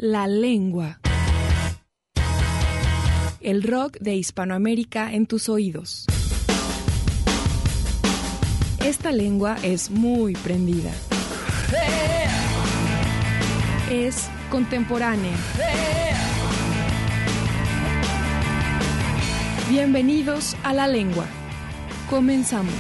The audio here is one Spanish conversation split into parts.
La lengua. El rock de Hispanoamérica en tus oídos. Esta lengua es muy prendida. Es contemporánea. Bienvenidos a La Lengua. Comenzamos.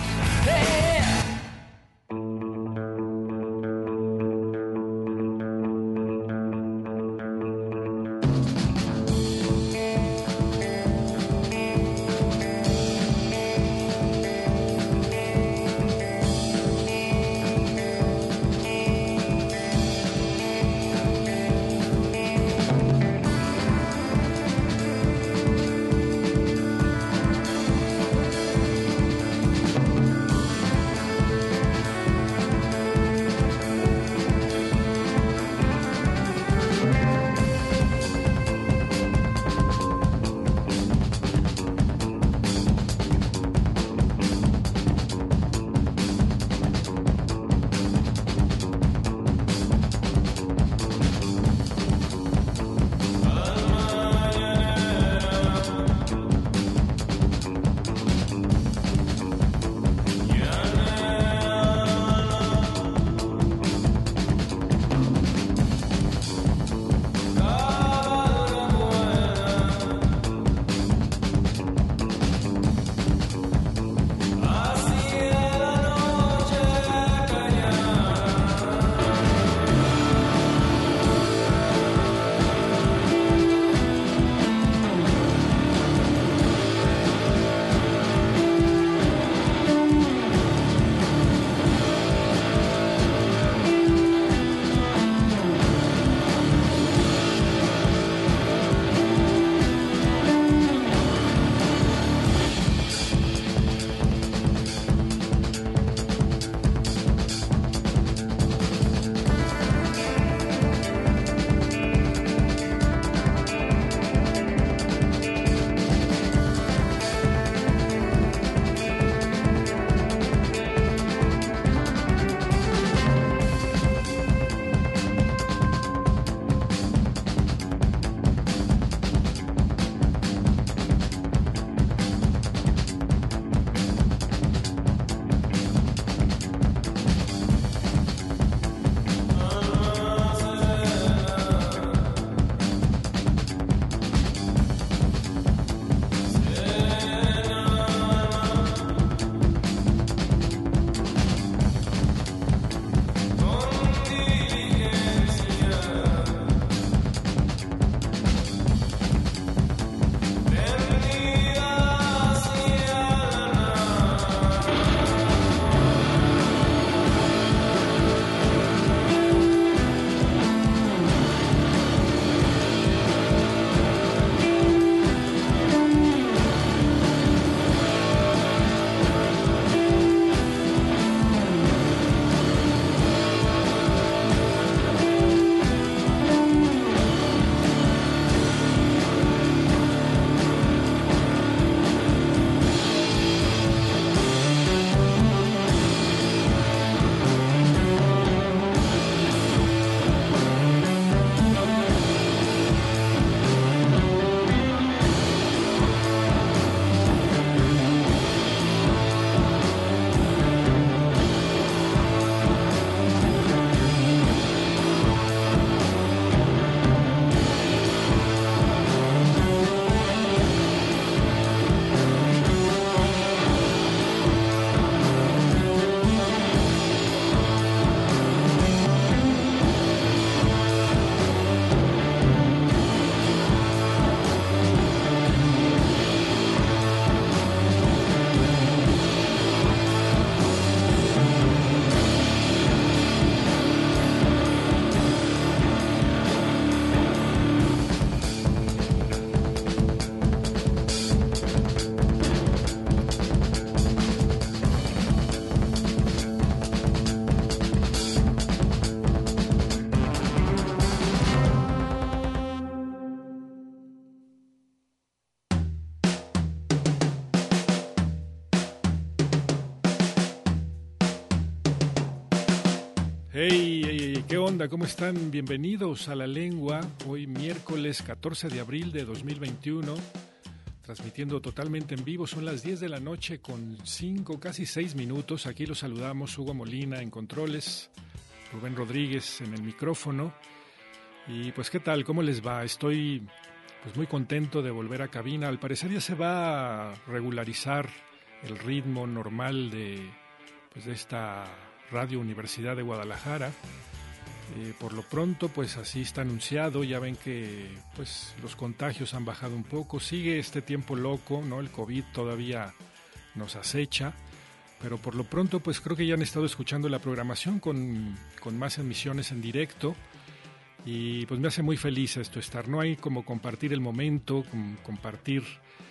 ¿Qué onda? ¿Cómo están? Bienvenidos a La Lengua, hoy miércoles 14 de abril de 2021, transmitiendo totalmente en vivo. Son las 10 de la noche con 5, casi 6 minutos. Aquí los saludamos, Hugo Molina en controles, Rubén Rodríguez en el micrófono. Y pues, ¿qué tal? ¿Cómo les va? Estoy pues muy contento de volver a cabina. Al parecer ya se va a regularizar el ritmo normal de esta Radio Universidad de Guadalajara. Por lo pronto, pues así está anunciado. Ya ven que pues los contagios han bajado un poco. Sigue este tiempo loco, ¿no? El COVID todavía nos acecha. Pero por lo pronto, pues creo que ya han estado escuchando la programación con más emisiones en directo. Y pues me hace muy feliz esto, estar. No hay como compartir el momento, compartir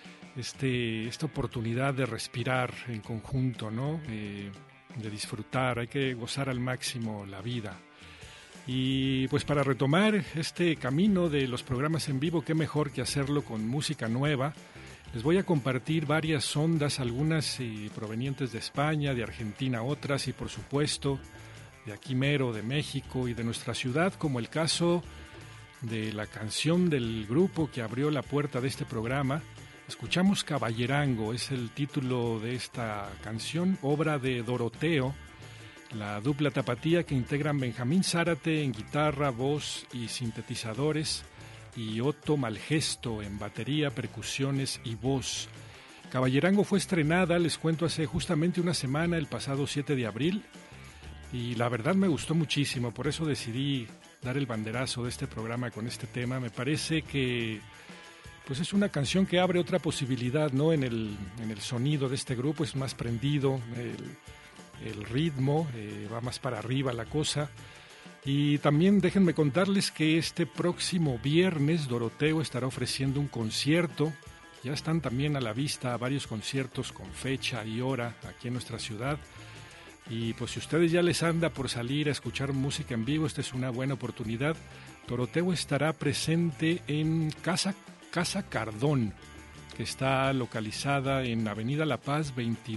esta oportunidad de respirar en conjunto, ¿no? De disfrutar. Hay que gozar al máximo la vida. Y pues para retomar este camino de los programas en vivo, qué mejor que hacerlo con música nueva. Les voy a compartir varias ondas, algunas provenientes de España, de Argentina otras y por supuesto de aquí mero, de México y de nuestra ciudad, como el caso de la canción del grupo que abrió la puerta de este programa. Escuchamos Caballerango, es el título de esta canción, obra de Doroteo, la dupla tapatía que integran Benjamín Zárate en guitarra, voz y sintetizadores y Otto Malgesto en batería, percusiones y voz. Caballerango fue estrenada, les cuento, hace justamente una semana, el pasado 7 de abril, y la verdad me gustó muchísimo, por eso decidí dar el banderazo de este programa con este tema. Me parece que pues es una canción que abre otra posibilidad, ¿no? En el sonido de este grupo es más prendido, el ritmo, va más para arriba la cosa. Y también déjenme contarles que este próximo viernes Doroteo estará ofreciendo un concierto. Ya están también a la vista varios conciertos con fecha y hora aquí en nuestra ciudad. Y pues si ustedes ya les anda por salir a escuchar música en vivo, esta es una buena oportunidad. Doroteo estará presente en Casa Cardón, que está localizada en Avenida La Paz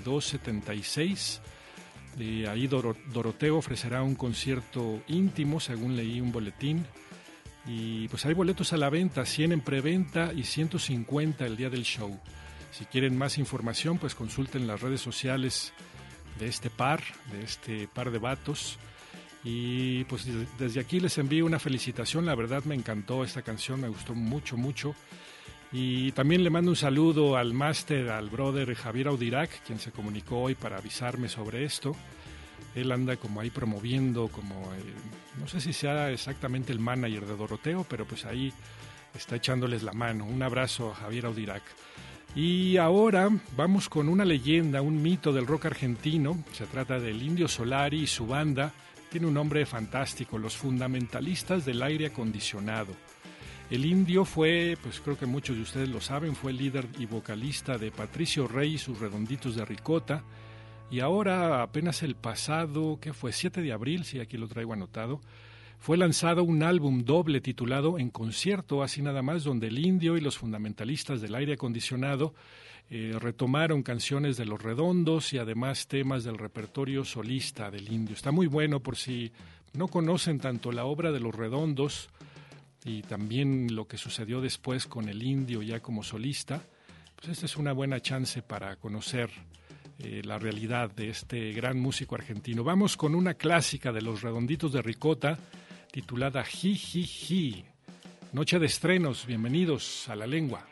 2276. Ahí Doroteo ofrecerá un concierto íntimo, según leí un boletín. Y pues hay boletos a la venta, 100 en preventa y 150 el día del show. Si quieren más información, pues consulten las redes sociales de este par de vatos. Y pues desde aquí les envío una felicitación. La verdad me encantó esta canción, me gustó mucho, mucho. Y también le mando un saludo al máster, al brother Javier Audirac, quien se comunicó hoy para avisarme sobre esto. Él anda como ahí promoviendo, no sé si sea exactamente el manager de Doroteo, pero pues ahí está echándoles la mano. Un abrazo a Javier Audirac. Y ahora vamos con una leyenda, un mito del rock argentino. Se trata del Indio Solari y su banda. Tiene un nombre fantástico, Los Fundamentalistas del Aire Acondicionado. El Indio fue, pues creo que muchos de ustedes lo saben, fue el líder y vocalista de Patricio Rey y sus Redonditos de Ricota. Y ahora, apenas el pasado, ¿qué fue? 7 de abril, sí, aquí lo traigo anotado, fue lanzado un álbum doble titulado En Concierto, así nada más, donde el Indio y los Fundamentalistas del Aire Acondicionado retomaron canciones de Los Redondos y además temas del repertorio solista del Indio. Está muy bueno por si no conocen tanto la obra de Los Redondos y también lo que sucedió después con el Indio ya como solista, pues esta es una buena chance para conocer la realidad de este gran músico argentino. Vamos con una clásica de Los Redonditos de Ricota, titulada Ji, Ji, Ji. Noche de estrenos, bienvenidos a La Lengua.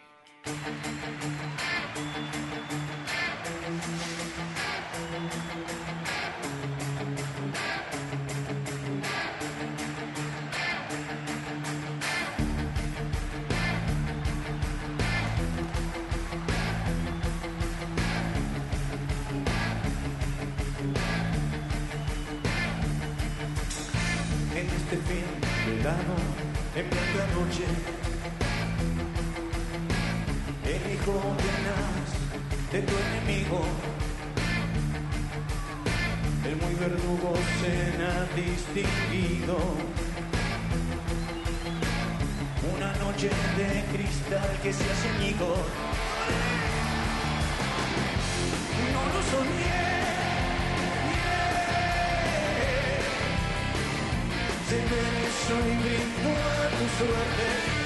En plena noche, el hijo tenaz de tu enemigo, el muy verdugo cena distinguido. Una noche de cristal que se hace añicos. No lo soñé. Se me hizo y brindo a tu suerte.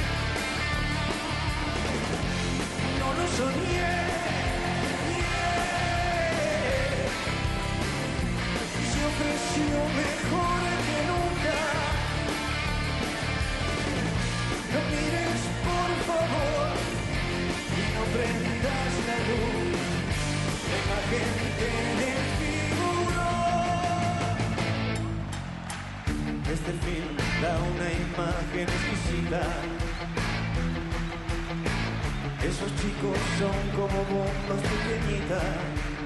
No lo soñé. Se ofreció mejor que nunca. No mires por favor y no prendas la luz. La imagen que desfiguró. Este film da una imagen exquisita. Esos chicos son como bombas pequeñitas.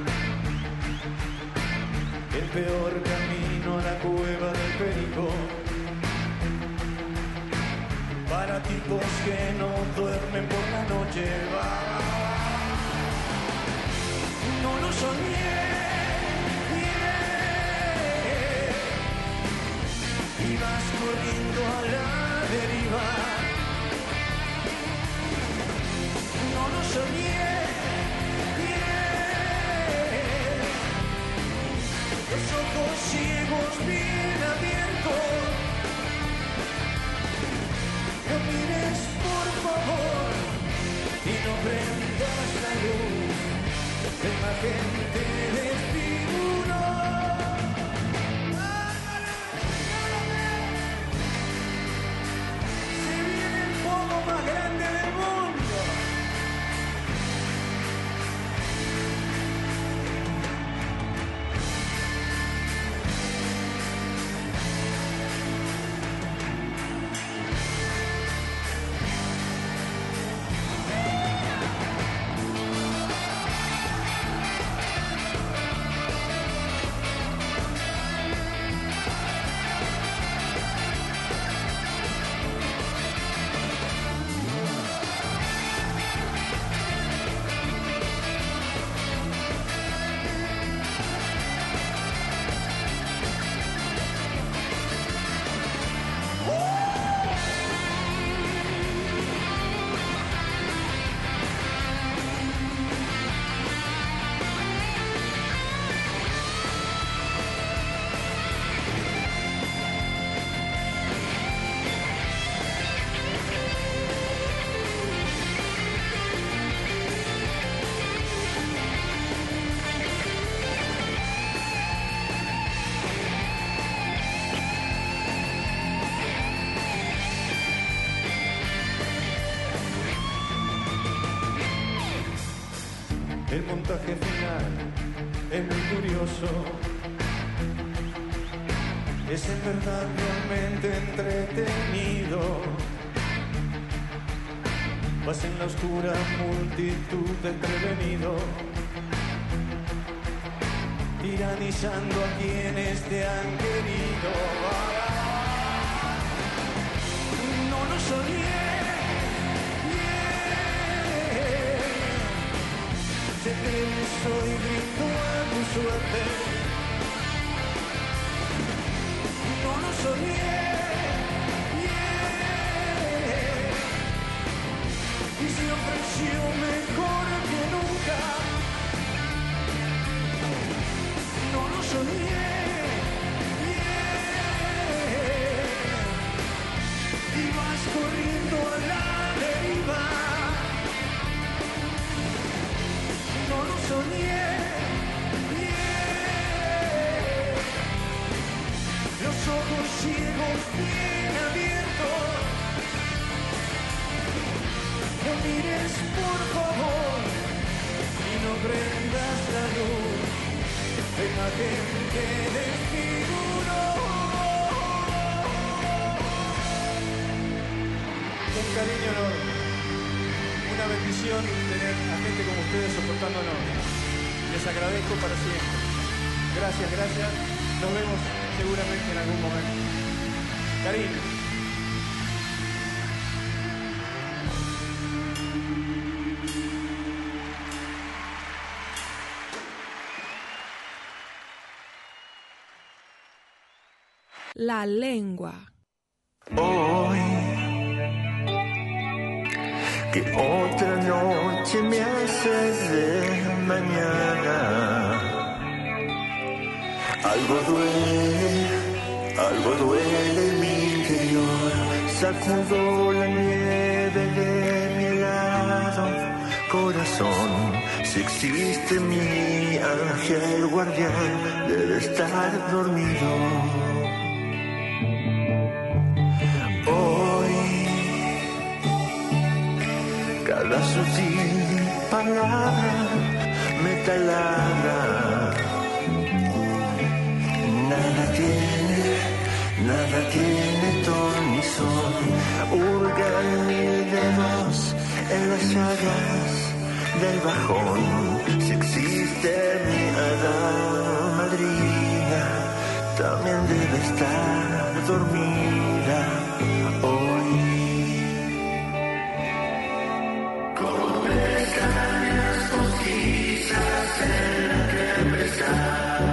El peor camino a la cueva del perico. Para tipos que no duermen por la noche. No lo soñé. Ibas corriendo a la deriva. No lo soñé. Los ojos ciegos bien abiertos. No mires por favor y no prendas la luz. La imagen te desfiguró. Se viene el fuego más grande del mundo. El montaje final es muy curioso. Es en verdad realmente entretenido. Vas en la oscura multitud de prevenidos, tiranizando a quienes te han querido. No lo soñé. Se te hizo y gritó a tu suerte. No lo soñé. Y se ofreció mejor que nunca. No lo soñé. Y vas corriendo a la deriva. No lo soñé, los ojos ciegos bien abiertos. No mires por favor y no prendas la luz. La imagen que desfiguró. Un cariño enorme. Una bendición tener a gente como ustedes soportándonos. Les agradezco para siempre. Gracias, gracias. Nos vemos seguramente en algún momento. Cariño. La lengua. Hoy, que otra noche me haces de mañana. Algo duele en mi sacudo la nieve de mi helado corazón. Si existe mi ángel guardián, debe estar dormido. Hoy, cada sutil palabra me taladra. Nada tiene ton ni son. Hurgan mil dedos en las llagas del bajón. Si existe mi hada madrina, también debe estar dormida hoy. Como pestañas postizas en la tempestad.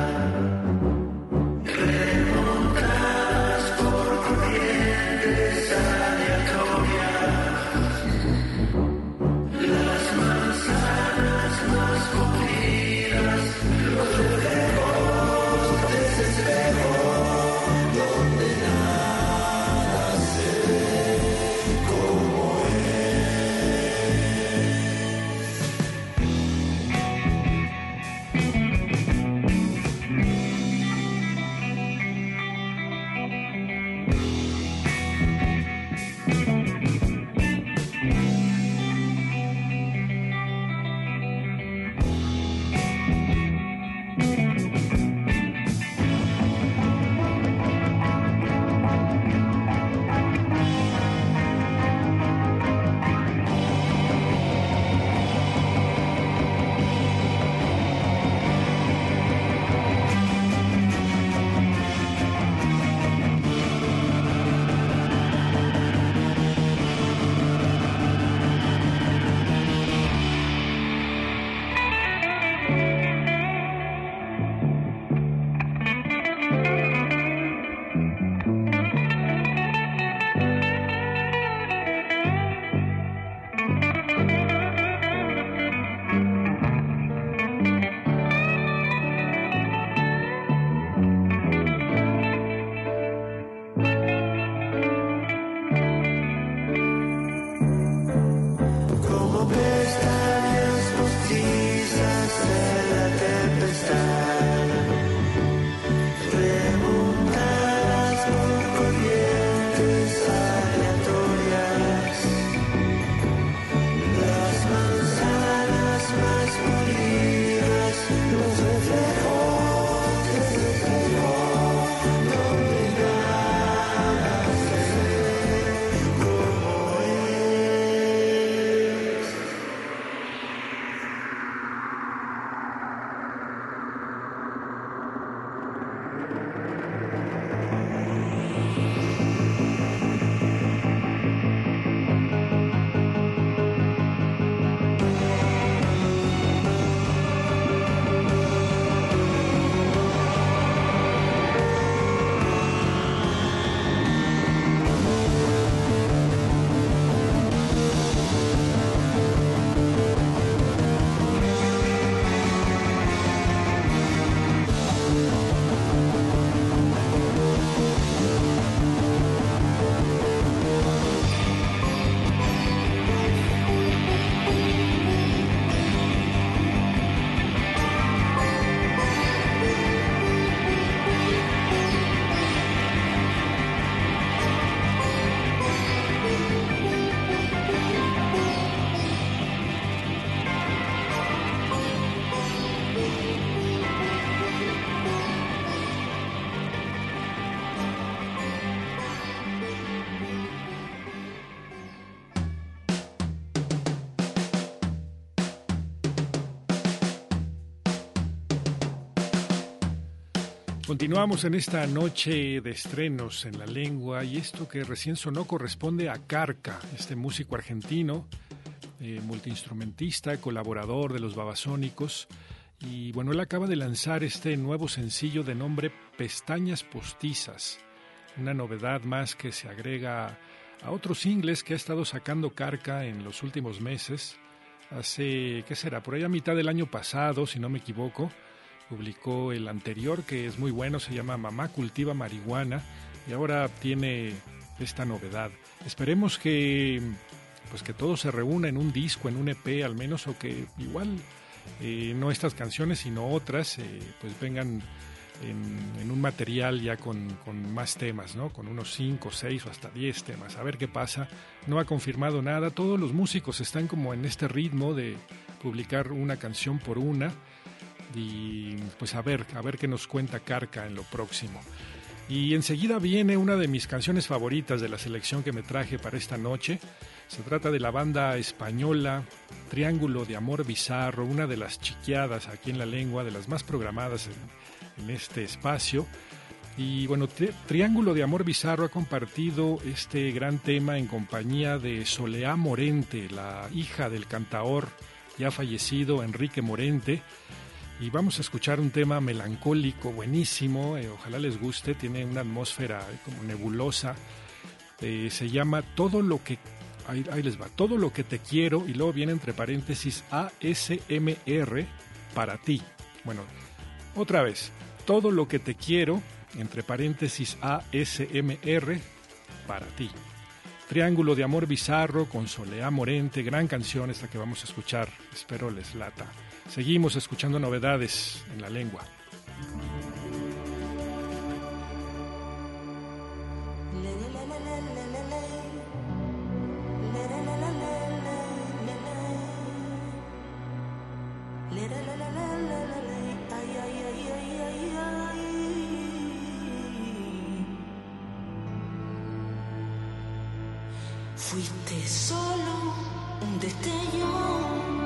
Continuamos en esta noche de estrenos en la lengua, y esto que recién sonó corresponde a Carca, este músico argentino, multiinstrumentista, colaborador de los Babasónicos. Y bueno, él acaba de lanzar este nuevo sencillo de nombre Pestañas Postizas, una novedad más que se agrega a otros singles que ha estado sacando Carca en los últimos meses. Hace, ¿qué será? Por ahí a mitad del año pasado, si no me equivoco, publicó el anterior, que es muy bueno, se llama Mamá Cultiva Marihuana, y ahora tiene esta novedad. Esperemos que todo se reúna en un disco, en un EP al menos, o que igual no estas canciones sino otras pues vengan en un material ya con más temas, ¿no? Con unos 5, 6 o hasta 10 temas, a ver qué pasa. No ha confirmado nada, todos los músicos están como en este ritmo de publicar una canción por una, y pues a ver qué nos cuenta Carca en lo próximo. Y enseguida viene una de mis canciones favoritas de la selección que me traje para esta noche. Se trata de la banda española Triángulo de Amor Bizarro, una de las chiqueadas aquí en La Lengua, de las más programadas en este espacio. Y bueno, Triángulo de Amor Bizarro ha compartido este gran tema en compañía de Soleá Morente, la hija del cantaor ya fallecido Enrique Morente. Y vamos a escuchar un tema melancólico, buenísimo, ojalá les guste, tiene una atmósfera como nebulosa, se llama Todo lo que, ahí les va, Todo lo que te quiero, y luego viene entre paréntesis ASMR para ti. Bueno, otra vez, Todo lo que te quiero, entre paréntesis ASMR para ti. Triángulo de Amor Bizarro con Soleá Morente, gran canción esta que vamos a escuchar, espero les lata. Seguimos escuchando novedades en La Lengua. Fuiste solo un destello,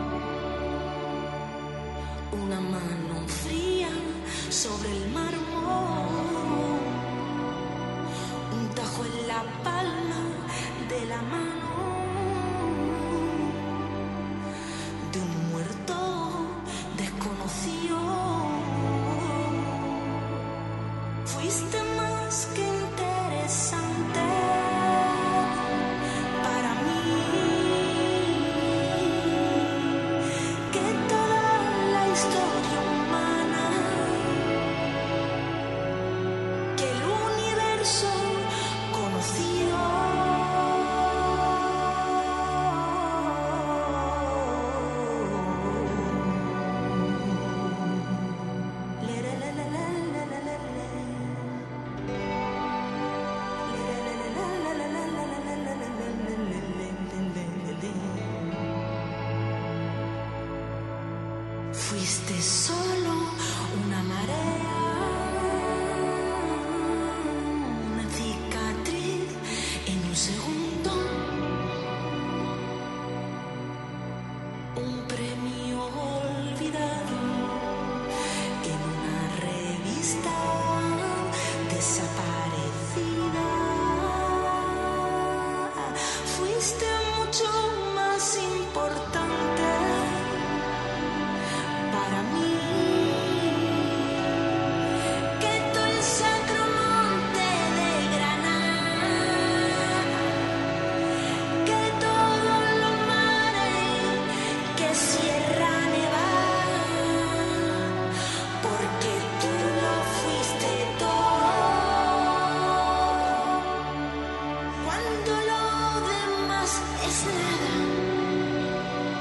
una mano fría sobre el mármol, un tajo en la palma de la mano de un muerto desconocido. Fuiste más que interesante para mí, que toda la historia humana, que el universo conocido. Fuiste solo una marea, una cicatriz en un segundo, un premio olvidado en una revista desaparecida. Fuiste mucho más importante para mí que todo el sacro monte de Granada, que todos los mares que Sierra Nevada, porque tú lo fuiste todo, cuando lo demás es nada.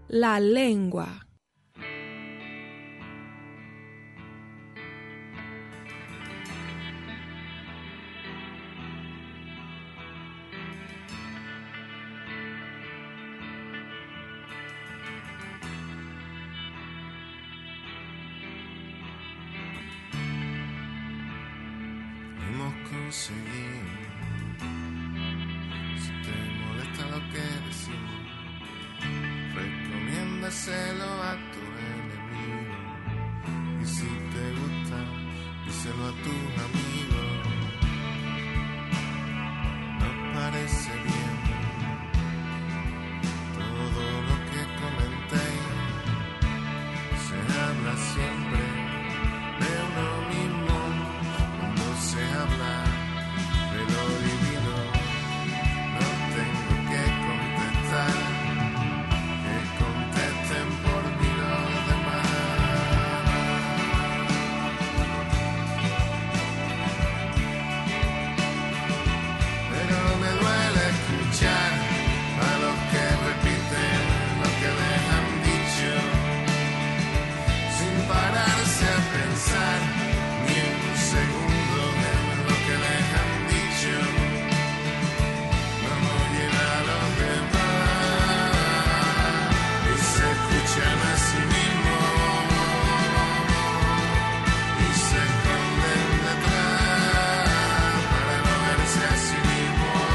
La lengua. Hemos conseguido, si te molesta lo que decimos, recomiéndaselo a tu enemigo. Y si te gusta, díselo a tus amigos. Nos parece bien todo lo que comentéis. Se habla siempre de uno mismo cuando se habla de lo divino. No tengo que contestar, que contesten por mí los demás. Pero me duele escuchar a los que repiten lo que les han dicho, sin pararse a pensar ni un segundo en lo que les han dicho. No oyen a los demás y se escuchan a sí mismos y se esconden detrás para no verse a sí mismos.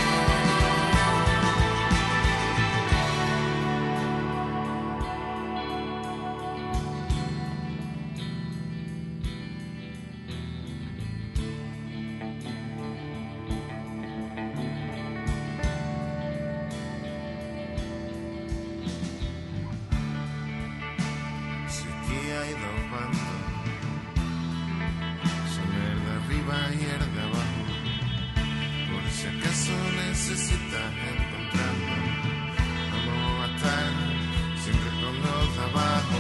Si aquí hay dos bandos, son el de arriba y el de abajo. Por si acaso necesitas encontrarlo, vamos a estar siempre con los de abajo,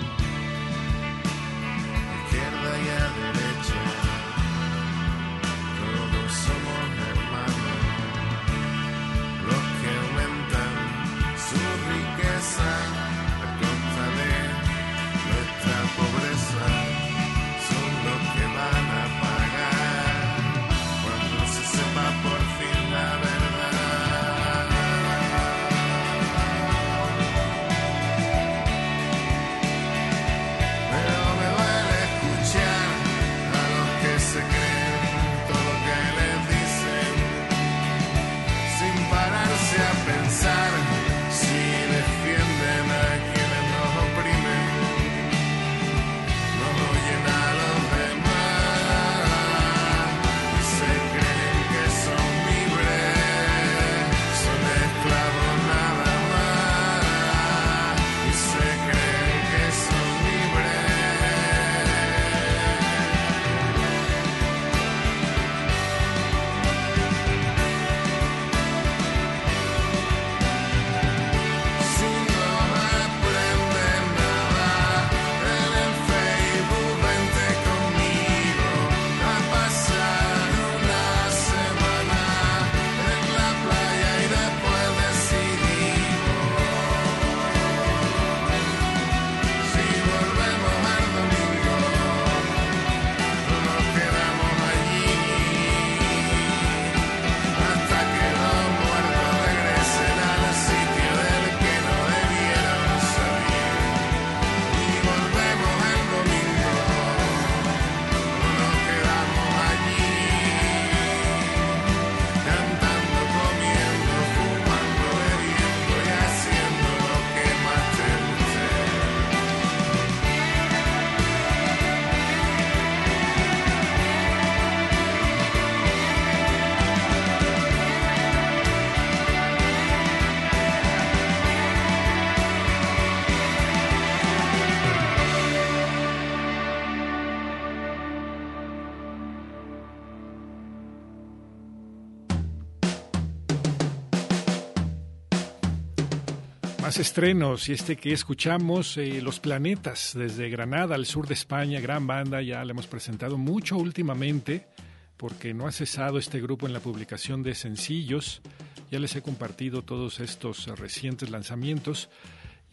a izquierda y a derecha. Todos somos hermanos, los que aumentan su riqueza a costa de nuestra pobreza, son los que van a pagar cuando se sepa por fin la verdad. Pero me duele escuchar a los que se creen todo lo que les dicen, sin pararse a pensar si defienden a quienes nos oprimen. No oyen a los demás y se creen que son libres, son esclavos nada más y se creen que son libres. Si no aprendes nada en el Facebook, vente conmigo a pasar una semana en la playa y después decidimos si volvemos al domingo o nos quedamos allí hasta que los muertos regresen al sitio del que no debieron salir. Y volvemos el domingo o nos quedamos allí cantando, comiendo, fumando, bebiendo y haciendo lo que más te guste. Más estrenos, y este que escuchamos, Los Planetas, desde Granada, al sur de España, gran banda, ya la hemos presentado mucho últimamente, porque no ha cesado este grupo en la publicación de sencillos. Ya les he compartido todos estos recientes lanzamientos,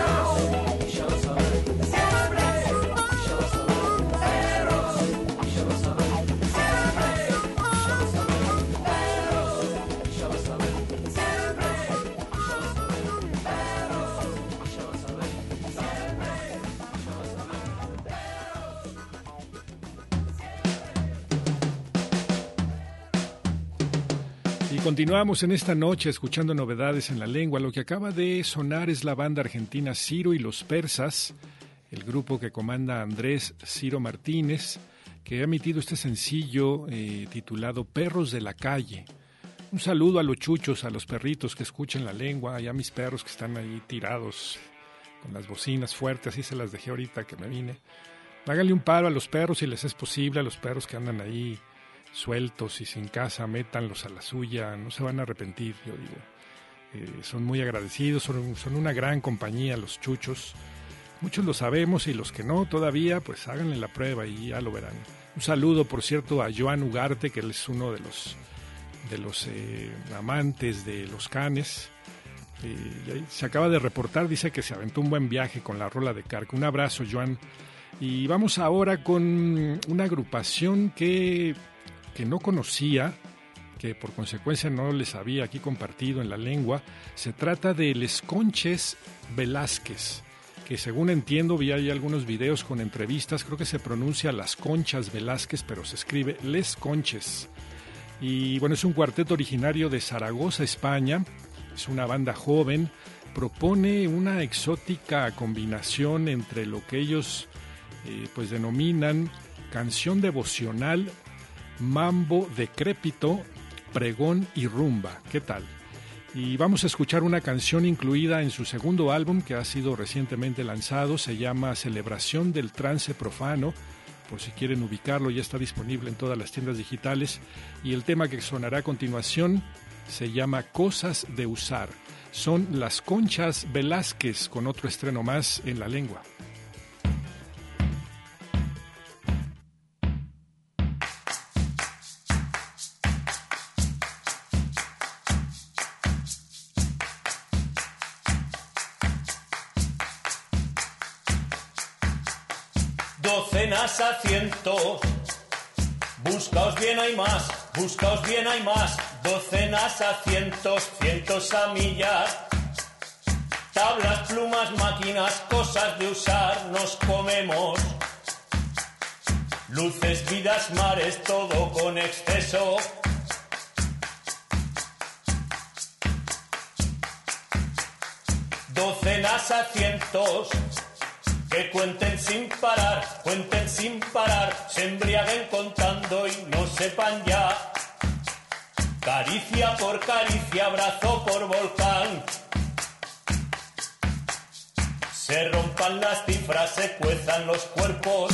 Continuamos en esta noche escuchando novedades en la lengua. Lo que acaba de sonar es la banda argentina Ciro y los Persas, el grupo que comanda Andrés Ciro Martínez, que ha emitido este sencillo titulado Perros de la Calle. Un saludo a los chuchos, a los perritos que escuchan la lengua, y a mis perros que están ahí tirados con las bocinas fuertes, así se las dejé ahorita que me vine. Háganle un paro a los perros si les es posible, a los perros que andan ahí sueltos y sin casa, métanlos a la suya, no se van a arrepentir, yo digo. Son muy agradecidos, son una gran compañía los chuchos. Muchos lo sabemos y los que no todavía, pues háganle la prueba y ya lo verán. Un saludo, por cierto, a Joan Ugarte, que él es uno de los amantes de los canes. Se acaba de reportar, dice que se aventó un buen viaje con la rola de Carca. Un abrazo, Joan. Y vamos ahora con una agrupación que no conocía, que por consecuencia no les había aquí compartido en la lengua. Se trata de Les Conches Velázquez, que según entiendo, vi ahí algunos videos con entrevistas, creo que se pronuncia Las Conchas Velázquez, pero se escribe Les Conches. Y bueno, es un cuarteto originario de Zaragoza, España, es una banda joven, propone una exótica combinación entre lo que ellos pues denominan canción devocional, mambo decrépito, pregón y rumba. ¿Qué tal? Y vamos a escuchar una canción incluida en su segundo álbum que ha sido recientemente lanzado, se llama Celebración del Trance Profano, por si quieren ubicarlo, ya está disponible en todas las tiendas digitales, y el tema que sonará a continuación se llama Cosas de Usar. Son Las Conchas Velázquez con otro estreno más en la lengua. Docenas a cientos, buscaos bien hay más, buscaos bien hay más, docenas a cientos, cientos a millas, tablas, plumas, máquinas, cosas de usar, nos comemos, luces, vidas, mares, todo con exceso. Docenas a cientos, que cuenten sin parar, se embriaguen contando y no sepan ya. Caricia por caricia, abrazo por volcán. Se rompan las cifras, se cuezan los cuerpos.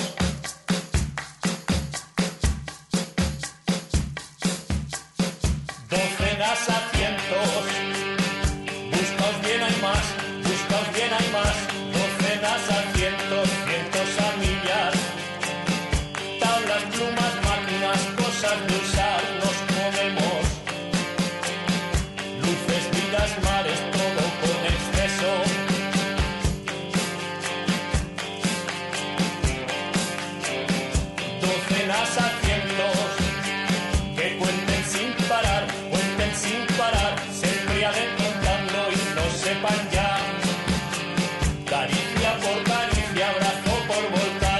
Docenas a cientos, buscaos bien hay más, buscaos bien hay más. Docenas a cientos, cientos a millas, tablas, plumas, máquinas, cosas de usar, nos comemos, luces, vidas, mares, todo con exceso. Docenas a cientos, que cuenten sin parar, se embriaguen contando y no sepan ya. Caricia por caricia, abrazo por volcán.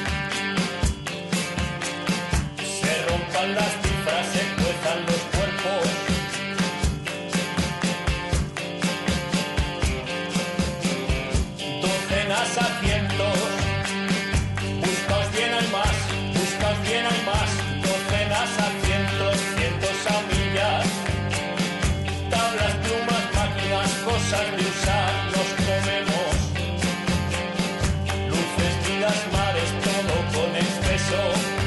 Se rompan las cifras, se cuezan los cuerpos. Docenas a cientos, buscaos bien hay más, buscaos bien hay más. Docenas a cientos, cientos a millas, tablas, plumas, máquinas, cosas de usar, nos comemos. Mares, todo con exceso.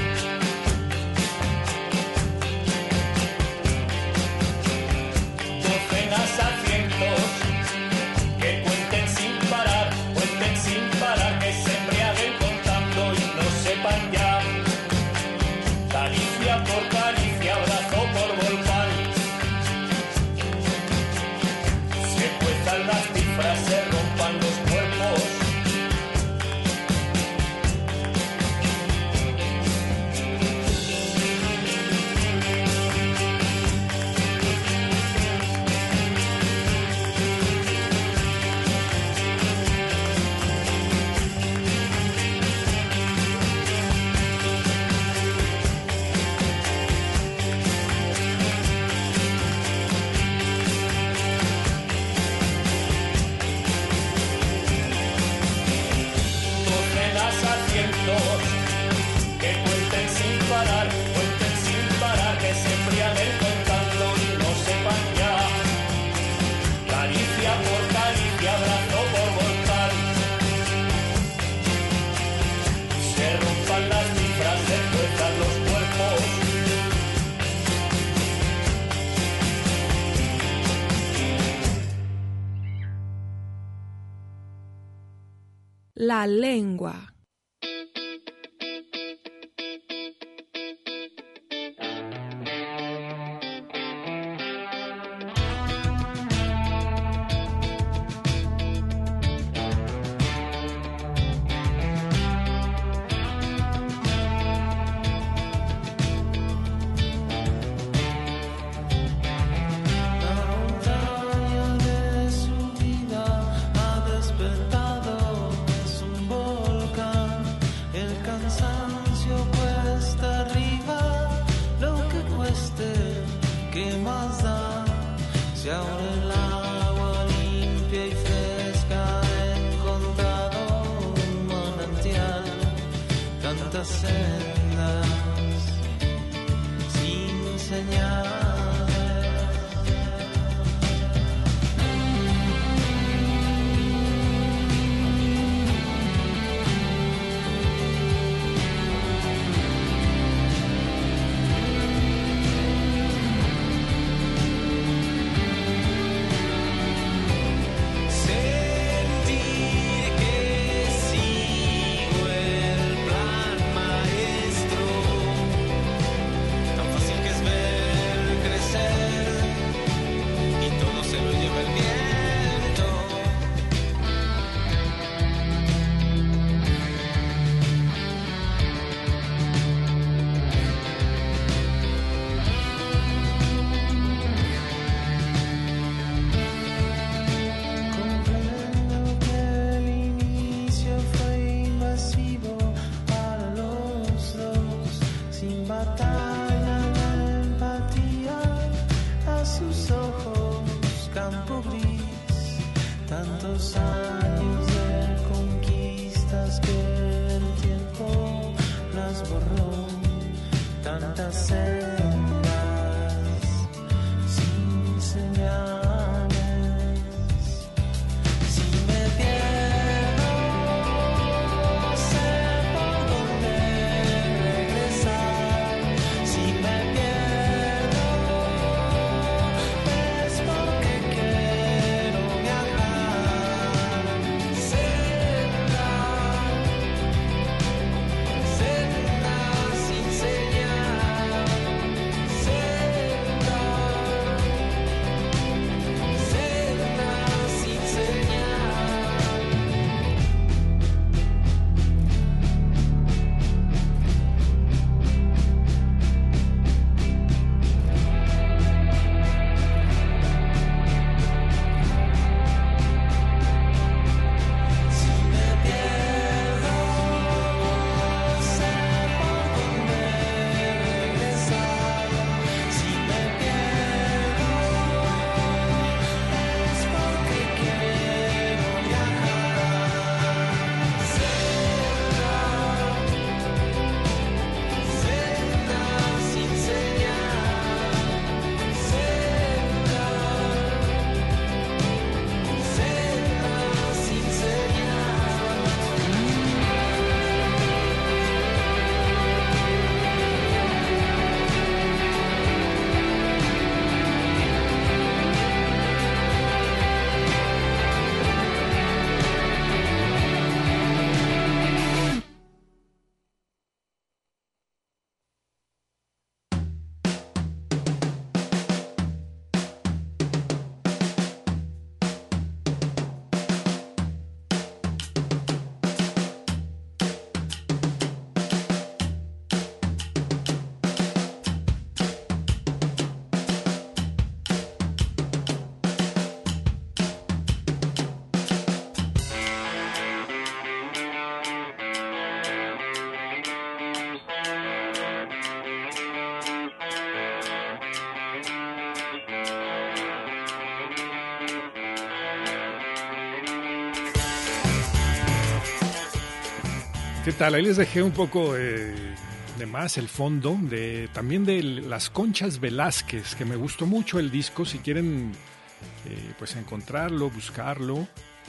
Docenas a cientos, que cuenten sin parar, que se embriaguen contando y no sepan ya. Caricia por caricia, abrazo por volcán. Se cuezan las cifras, se rompan los cuerpos. Que cuenten sin parar, que se embriaguen contando y no sepan ya. Caricia por caricia, abrazo por volcán. Se rompan las cifras, se cuezan los cuerpos. La lengua. tantas sendas sin señal. ¿Qué tal? Ahí les dejé un poco de más el fondo, también de las Conchas Velázquez, que me gustó mucho el disco. Si quieren pues encontrarlo, buscarlo,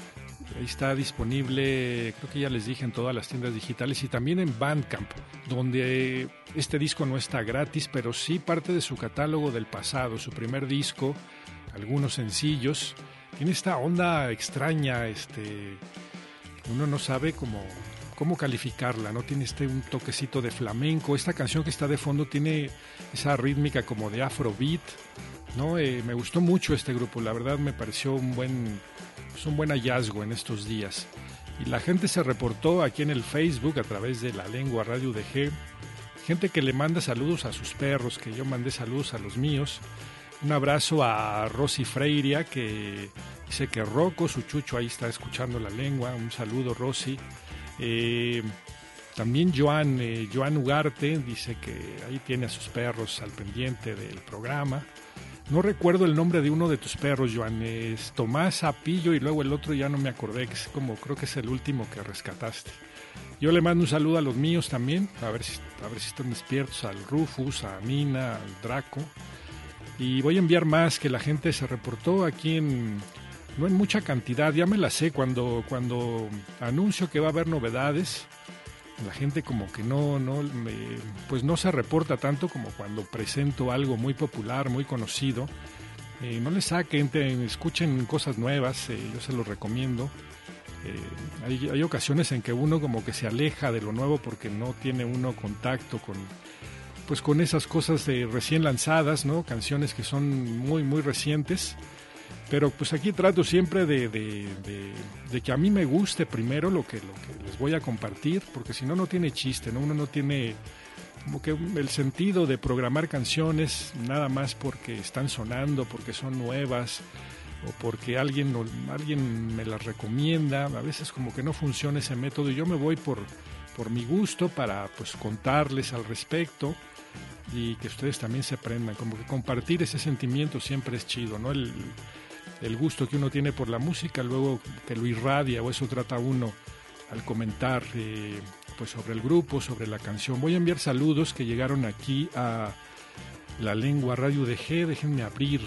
ahí está disponible, creo que ya les dije, en todas las tiendas digitales y también en Bandcamp, donde este disco no está gratis, pero sí parte de su catálogo del pasado, su primer disco, algunos sencillos. Tiene esta onda extraña, uno no sabe cómo calificarla, ¿no? Tiene un toquecito de flamenco. Esta canción que está de fondo tiene esa rítmica como de afrobeat, ¿no? Me gustó mucho este grupo, la verdad me pareció un buen hallazgo en estos días. Y la gente se reportó aquí en el Facebook a través de La Lengua Radio UDG, gente que le manda saludos a sus perros, que yo mandé saludos a los míos. Un abrazo a Rosy Freiria, que dice que Rocco, su chucho, ahí está escuchando La Lengua. Un saludo, Rosy. También Joan Ugarte dice que ahí tiene a sus perros al pendiente del programa. No recuerdo el nombre de uno de tus perros, Joan. Es Tomás Apillo y luego el otro ya no me acordé, que es como, creo que es el último que rescataste. Yo le mando un saludo a los míos también, a ver si están despiertos, al Rufus, a Nina, al Draco. Y voy a enviar más, que la gente se reportó aquí no en mucha cantidad, ya me la sé, cuando anuncio que va a haber novedades, la gente como que pues no se reporta tanto como cuando presento algo muy popular, muy conocido. No les saquen, escuchen cosas nuevas, yo se los recomiendo. Hay ocasiones en que uno como que se aleja de lo nuevo porque no tiene uno contacto con esas cosas recién lanzadas, ¿no? Canciones que son muy, muy recientes. Pero pues aquí trato siempre de que a mí me guste primero lo que les voy a compartir, porque si no, no tiene chiste, ¿no? Uno no tiene como que el sentido de programar canciones nada más porque están sonando, porque son nuevas o porque alguien me las recomienda. A veces como que no funciona ese método y yo me voy por mi gusto para pues contarles al respecto y que ustedes también se aprendan. Como que compartir ese sentimiento siempre es chido, ¿no? El gusto que uno tiene por la música, luego que lo irradia, o eso trata uno al comentar pues sobre el grupo, sobre la canción. Voy a enviar saludos que llegaron aquí a La Lengua Radio DG. Déjenme abrir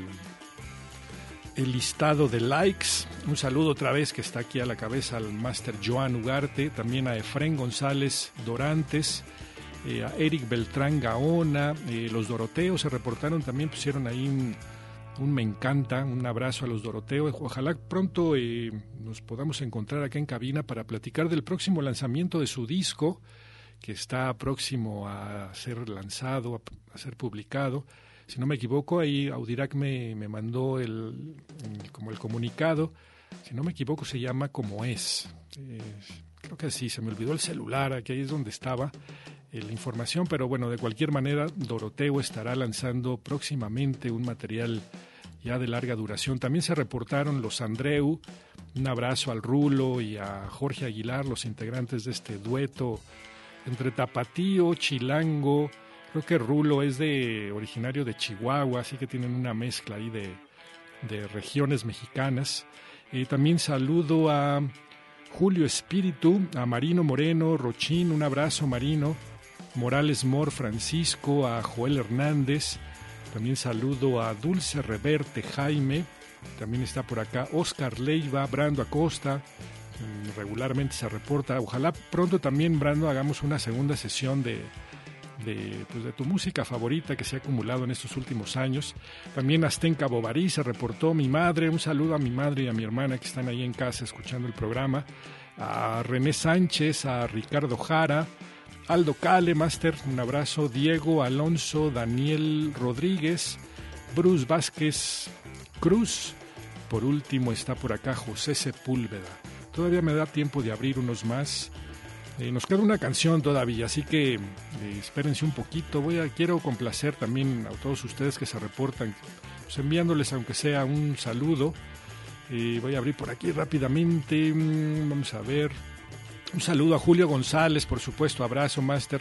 el listado de likes. Un saludo otra vez que está aquí a la cabeza al máster Joan Ugarte, también a Efrén González Dorantes, a Eric Beltrán Gaona, los Doroteos se reportaron también, pusieron ahí un me encanta, un abrazo a los Doroteos. Ojalá pronto nos podamos encontrar acá en cabina para platicar del próximo lanzamiento de su disco, que está próximo a ser lanzado, a ser publicado. Si no me equivoco, ahí Audirac me mandó como el comunicado. Si no me equivoco, se llama Como Es. Creo que sí, se me olvidó el celular, aquí es donde estaba la información, pero bueno, de cualquier manera, Doroteo estará lanzando próximamente un material ya de larga duración. También se reportaron los Andreu, un abrazo al Rulo y a Jorge Aguilar, los integrantes de este dueto entre tapatío, chilango. Creo que Rulo es originario de Chihuahua, así que tienen una mezcla ahí de regiones mexicanas. También saludo a Julio Espíritu, a Marino Moreno, Rochín, un abrazo Marino, Morales Mor Francisco, a Joel Hernández, también saludo a Dulce Reverte Jaime, también está por acá Oscar Leiva, Brando Acosta, regularmente se reporta. Ojalá pronto también, Brando, hagamos una segunda sesión de tu música favorita que se ha acumulado en estos últimos años. También Astenca Bovary se reportó, mi madre, un saludo a mi madre y a mi hermana que están ahí en casa escuchando el programa, a René Sánchez, a Ricardo Jara, Aldo Cale, Master, un abrazo, Diego Alonso, Daniel Rodríguez, Bruce Vázquez Cruz, por último está por acá José Sepúlveda. Todavía me da tiempo de abrir unos más. Nos queda una canción todavía, así que espérense un poquito. Quiero complacer también a todos ustedes que se reportan, pues enviándoles aunque sea un saludo. Voy a abrir por aquí rápidamente. Vamos a ver. Un saludo a Julio González, por supuesto, abrazo, Máster.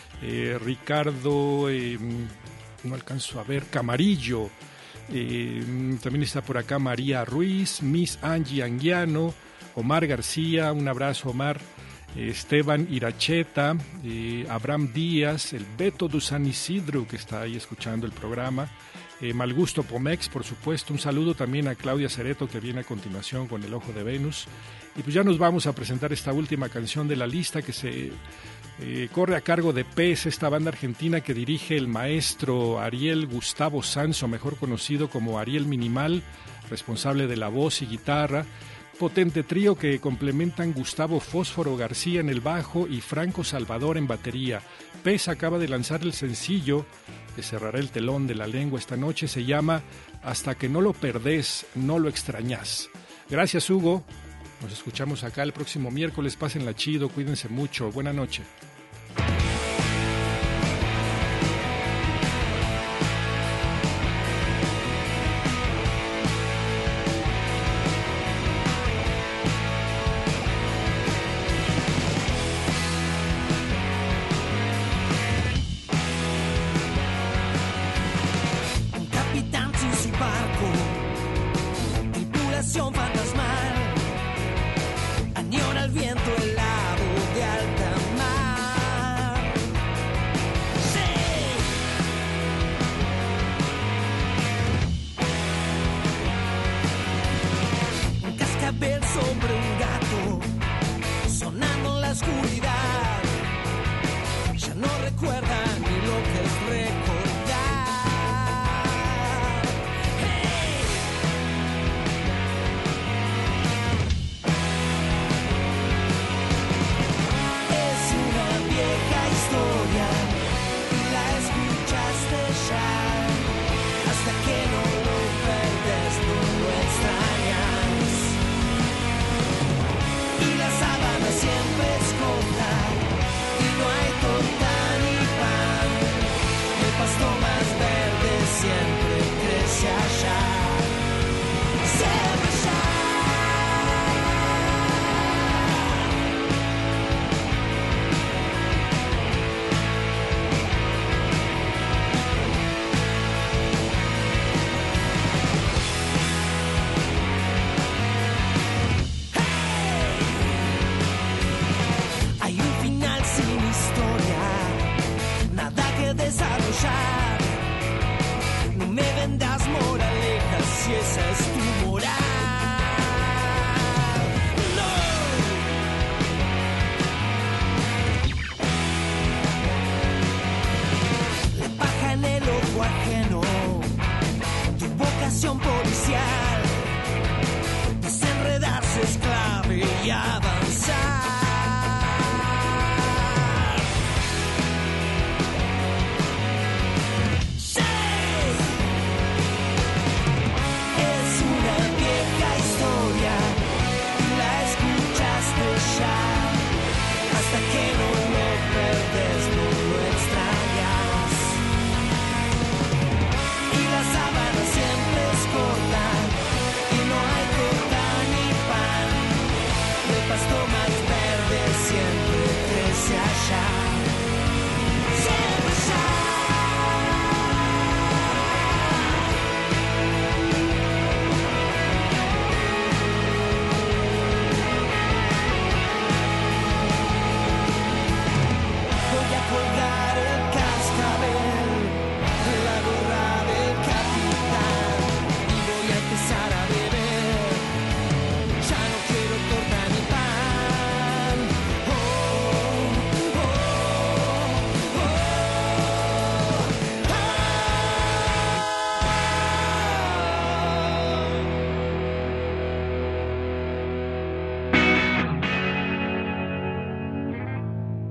Ricardo, no alcanzo a ver, Camarillo. También está por acá María Ruiz, Miss Angie Anguiano, Omar García, un abrazo, Omar. Esteban Iracheta, Abraham Díaz, el Beto de San Isidro, que está ahí escuchando el programa. Malgusto Pomex, por supuesto. Un saludo también a Claudia Cereto, que viene a continuación con El Ojo de Venus. Y pues ya nos vamos a presentar esta última canción de la lista que se corre a cargo de PES, esta banda argentina que dirige el maestro Ariel Gustavo Sanso, mejor conocido como Ariel Minimal, responsable de la voz y guitarra. Potente trío que complementan Gustavo Fósforo García en el bajo y Franco Salvador en batería. PES acaba de lanzar el sencillo que cerrará el telón de La Lengua esta noche. Se llama Hasta que no lo perdés, no lo extrañás. Gracias, Hugo. Nos escuchamos acá el próximo miércoles. Pásenla chido, cuídense mucho. Buena noche. Capitán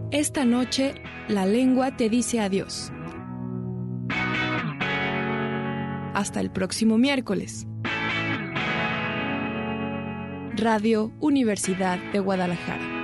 Esta noche, la lengua te dice adiós. Hasta el próximo miércoles. Radio Universidad de Guadalajara.